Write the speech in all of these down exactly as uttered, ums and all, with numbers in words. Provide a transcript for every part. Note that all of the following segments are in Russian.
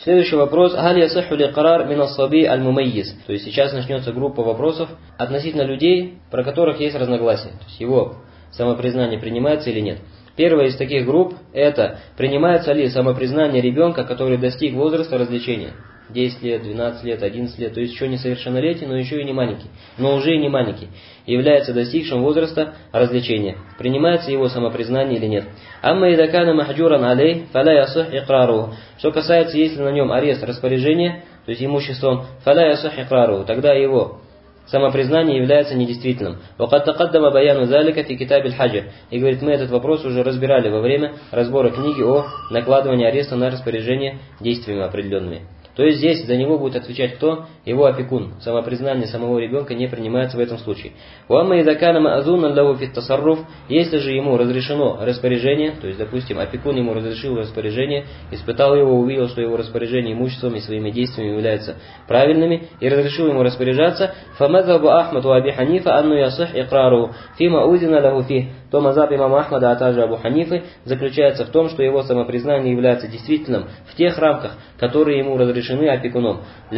Следующий вопрос. Галь ясиху ли карар мин ас-саби аль-мумайyiz. То есть сейчас начнется группа вопросов относительно людей, про которых есть разногласия. То есть его самопризнание принимается или нет. Первая из таких групп это принимается ли самопризнание ребенка, который достиг возраста развлечения. десять лет, двенадцать лет, одиннадцать лет, то есть еще не совершеннолетний, но еще и не маленький, но уже и не маленький, является достигшим возраста развлечения. Принимается его самопризнание или нет. Амма идакана махджуран алей, фаля ясих икрару. Что касается, если на нем арест распоряжения, то есть имуществом, фаля ясих икрару, тогда его самопризнание является недействительным. وقد تقدم بيان ذلك في كتاب الحج. И говорит, мы этот вопрос уже разбирали во время разбора книги о накладывании ареста на распоряжение действиями определенными. То есть здесь за него будет отвечать кто? Его опекун. Самопризнание самого ребенка не принимается в этом случае. Если же ему разрешено распоряжение, то есть, допустим, опекун ему разрешил распоряжение, испытал его, увидел, что его распоряжение имуществом и своими действиями являются правильными, и разрешил ему распоряжаться, то мазаб имама Ахмада, а также Абу Ханифы, заключается в том, что его самопризнание является действительным в тех рамках, которые ему разрешены опекуном.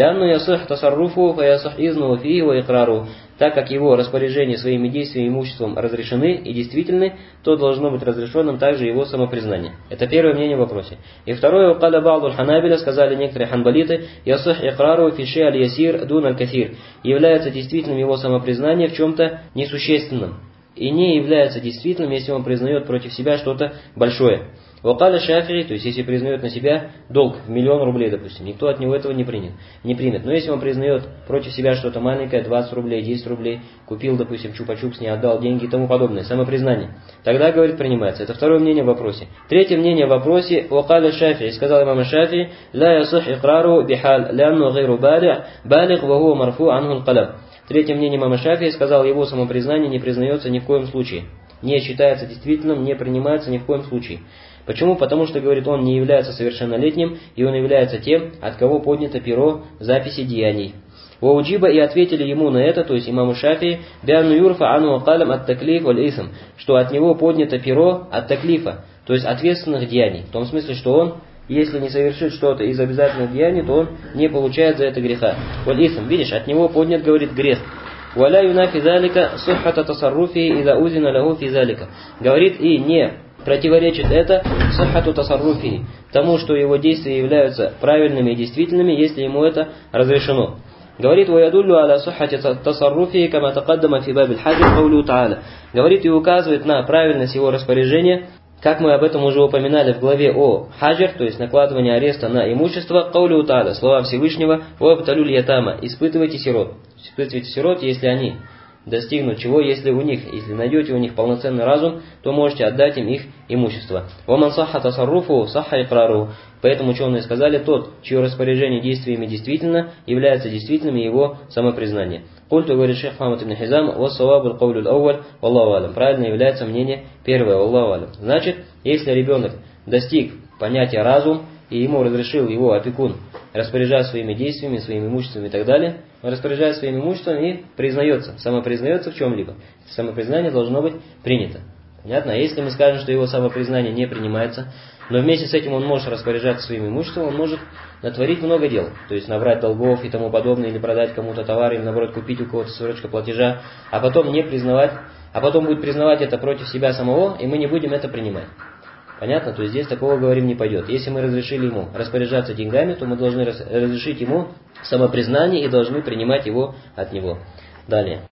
Так как его распоряжение своими действиями и имуществом разрешены и действительны, то должно быть разрешенным также его самопризнание. Это первое мнение в вопросе. И второе, «Каля ба'ду аль-ханабиля», сказали некоторые ханбалиты, «Ясих икрару фи шей аль-ясир дун аль-кафир», является действительным его самопризнание в чем-то несущественном. И не является действительным, если он признает против себя что-то большое. Вакаля Шафии, то есть если признает на себя долг в миллион рублей, допустим, никто от него этого не примет. Не примет. Но если он признает против себя что-то маленькое, двадцать рублей, десять рублей, купил, допустим, чупа-чупс, не отдал деньги и тому подобное, самопризнание, тогда, говорит, принимается. Это второе мнение в вопросе. Третье мнение в вопросе, Вакаля Шафии, сказал имам Шафии, ла ясих икрару бихаль, лянну гайру балих, балих ваху марфу анхул калаб. Третье мнение имама Шафии, сказал, его самопризнание не признается ни в коем случае. Не считается действительным, не принимается ни в коем случае. Почему? Потому что, говорит, он не является совершеннолетним, и он является тем, от кого поднято перо записи деяний. Вауджиба, и ответили ему на это, то есть имаму Шафии, бианну юрфа ану акалам от таклиф валь исм, что от него поднято перо от таклифа, то есть ответственных деяний. В том смысле, что он, если не совершит что-то из обязательных деяний, то он не получает за это греха. Валь исм, видишь, от него поднят, говорит, грех. Валя юнафи залика суххата тасарруфи иза узина лаху фи залика. Говорит, и не противоречит это суххату тасарруфи, тому, что его действия являются правильными и действительными, если ему это разрешено. Говорит, وَيَدُلُّ عَلَى صُحَّةِ تَصَرُّفِهِ كَمَا تَقَدَّمَ فِي بَابِ الْحَجِّ قَوْلُهُ تَعَالَى. Говорит и указывает на правильность его распоряжения, как мы об этом уже упоминали в главе о хаджр, то есть накладывание ареста на имущество, قَوْلُهُ تَعَالَى, слова Всевышнего, وَابْتَلُوا الْيَتَامَ, испытывайте сирот. Испытывайте сирот, если они достигнут чего, если у них, если найдете у них полноценный разум, то можете отдать им их имущество. وَمَنْ صَحَّ تَصَرُّفُهُ صَحَّ إِقْرَارُهُ. Поэтому ученые сказали, тот, чье распоряжение действиями действительно, является действительным его самопризнание. Культу, говорит шейх Мухаммад ибн Хизам, وَالصَّوَابُ الْقَوْلُ الْأَوَّلُ وَاللَّهُ أَعْلَمُ. Правильно является мнение первое, وَاللَّهُ أَعْلَمُ. Значит, если ребенок достиг понятия разум, и ему разрешил его опекун распоряжаться своими действиями, своим имуществом и так далее, он распоряжается своим имуществом и признается, самопризнается в чем-либо. Самопризнание должно быть принято. Понятно? А если мы скажем, что его самопризнание не принимается, но вместе с этим он может распоряжаться своим имуществом, он может натворить много дел. То есть набрать долгов и тому подобное, или продать кому-то товар, или наоборот купить у кого-то срочка платежа, а потом не признавать, а потом будет признавать это против себя самого, и мы не будем это принимать. Понятно? То есть здесь такого, говорим, не пойдет. Если мы разрешили ему распоряжаться деньгами, то мы должны разрешить ему самопризнание и должны принимать его от него. Далее.